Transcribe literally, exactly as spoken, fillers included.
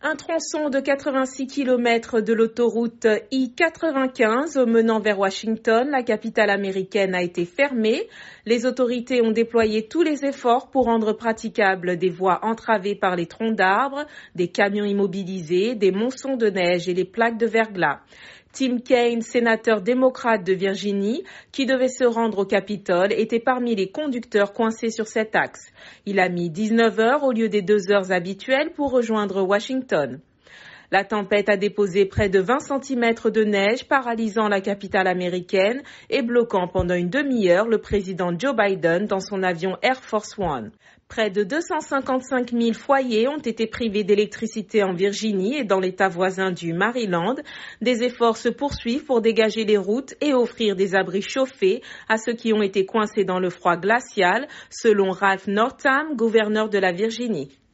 Un tronçon de quatre-vingt-six kilomètres de l'autoroute I quatre-vingt-quinze menant vers Washington, la capitale américaine, a été fermé. Les autorités ont déployé tous les efforts pour rendre praticables des voies entravées par les troncs d'arbres, des camions immobilisés, des monçons de neige et les plaques de verglas. Tim Kaine, sénateur démocrate de Virginie, qui devait se rendre au Capitole, était parmi les conducteurs coincés sur cet axe. Il a mis dix-neuf heures au lieu des deux heures habituelles pour rejoindre Washington. La tempête a déposé près de vingt centimètres de neige, paralysant la capitale américaine et bloquant pendant une demi-heure le président Joe Biden dans son avion Air Force One. Près de deux cent cinquante-cinq mille foyers ont été privés d'électricité en Virginie et dans l'État voisin du Maryland. Des efforts se poursuivent pour dégager les routes et offrir des abris chauffés à ceux qui ont été coincés dans le froid glacial, selon Ralph Northam, gouverneur de la Virginie.